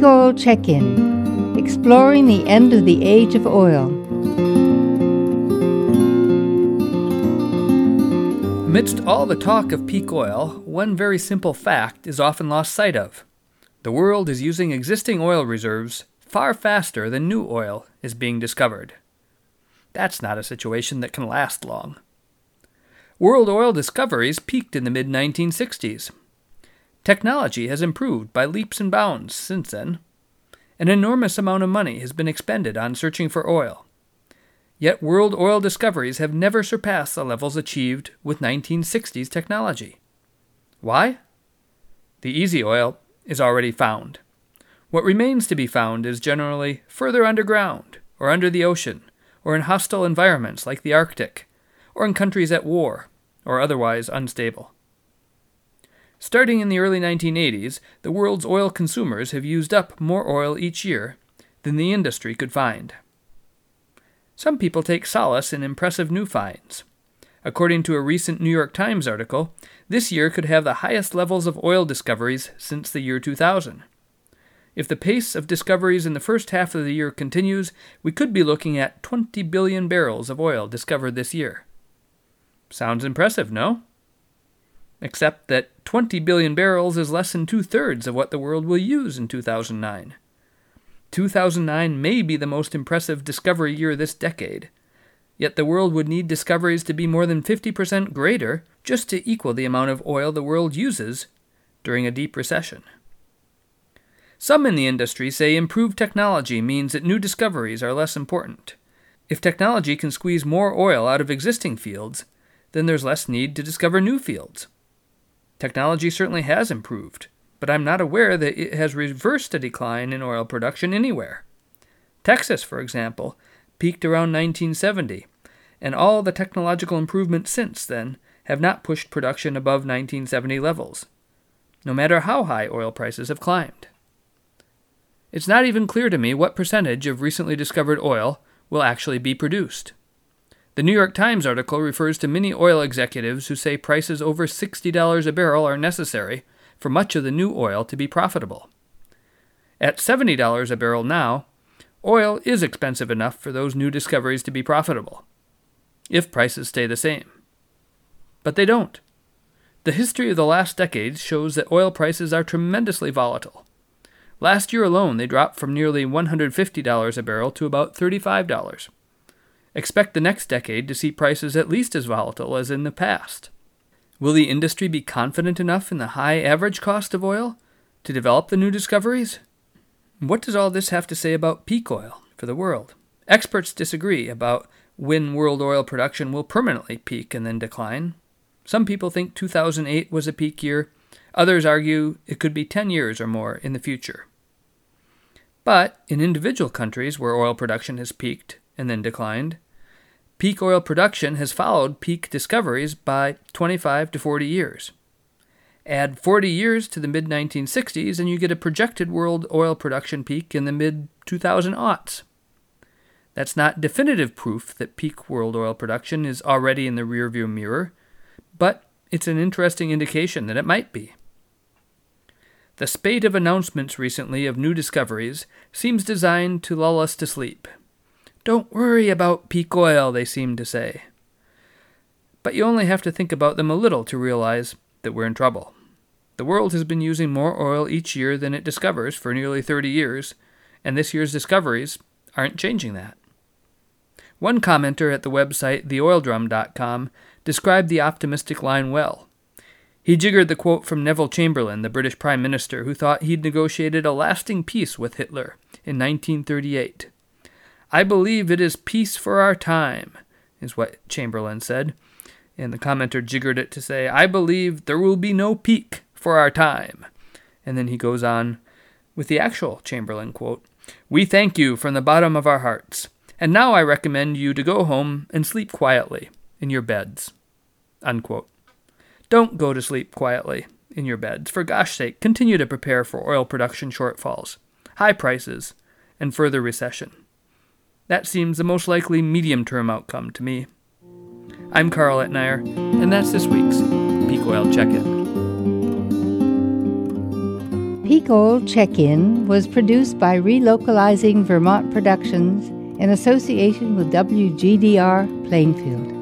Peak Oil Check-In, exploring the end of the age of oil. Amidst all the talk of peak oil, one very simple fact is often lost sight of. The world is using existing oil reserves far faster than new oil is being discovered. That's not a situation that can last long. World oil discoveries peaked in the mid-1960s. Technology has improved by leaps and bounds since then. An enormous amount of money has been expended on searching for oil. Yet world oil discoveries have never surpassed the levels achieved with 1960s technology. Why? The easy oil is already found. What remains to be found is generally further underground, or under the ocean, or in hostile environments like the Arctic, or in countries at war, or otherwise unstable. Starting in the early 1980s, the world's oil consumers have used up more oil each year than the industry could find. Some people take solace in impressive new finds. According to a recent New York Times article, this year could have the highest levels of oil discoveries since the year 2000. If the pace of discoveries in the first half of the year continues, we could be looking at 20 billion barrels of oil discovered this year. Sounds impressive, no? Except that 20 billion barrels is less than two-thirds of what the world will use in 2009. 2009 may be the most impressive discovery year this decade, yet the world would need discoveries to be more than 50% greater just to equal the amount of oil the world uses during a deep recession. Some in the industry say improved technology means that new discoveries are less important. If technology can squeeze more oil out of existing fields, then there's less need to discover new fields. Technology certainly has improved, but I'm not aware that it has reversed a decline in oil production anywhere. Texas, for example, peaked around 1970, and all the technological improvements since then have not pushed production above 1970 levels, no matter how high oil prices have climbed. It's not even clear to me what percentage of recently discovered oil will actually be produced. The New York Times article refers to many oil executives who say prices over $60 a barrel are necessary for much of the new oil to be profitable. At $70 a barrel now, oil is expensive enough for those new discoveries to be profitable, if prices stay the same. But they don't. The history of the last decades shows that oil prices are tremendously volatile. Last year alone, they dropped from nearly $150 a barrel to about $35. Expect the next decade to see prices at least as volatile as in the past. Will the industry be confident enough in the high average cost of oil to develop the new discoveries? What does all this have to say about peak oil for the world? Experts disagree about when world oil production will permanently peak and then decline. Some people think 2008 was a peak year. Others argue it could be 10 years or more in the future. But in individual countries where oil production has peaked and then declined, peak oil production has followed peak discoveries by 25 to 40 years. Add 40 years to the mid-1960s and you get a projected world oil production peak in the mid-2000s. That's not definitive proof that peak world oil production is already in the rearview mirror, but it's an interesting indication that it might be. The spate of announcements recently of new discoveries seems designed to lull us to sleep. Don't worry about peak oil, they seem to say. But you only have to think about them a little to realize that we're in trouble. The world has been using more oil each year than it discovers for nearly 30 years, and this year's discoveries aren't changing that. One commenter at the website theoildrum.com described the optimistic line well. He jiggered the quote from Neville Chamberlain, the British Prime Minister, who thought he'd negotiated a lasting peace with Hitler in 1938. "I believe it is peace for our time," is what Chamberlain said. And the commenter jiggered it to say, "I believe there will be no peak for our time." And then he goes on with the actual Chamberlain quote, "We thank you from the bottom of our hearts. And now I recommend you to go home and sleep quietly in your beds." Unquote. Don't go to sleep quietly in your beds. For gosh sake, continue to prepare for oil production shortfalls, high prices, and further recession. That seems the most likely medium-term outcome to me. I'm Carl Etnier, and that's this week's Peak Oil Check-In. Peak Oil Check-In was produced by Relocalizing Vermont Productions in association with WGDR Plainfield.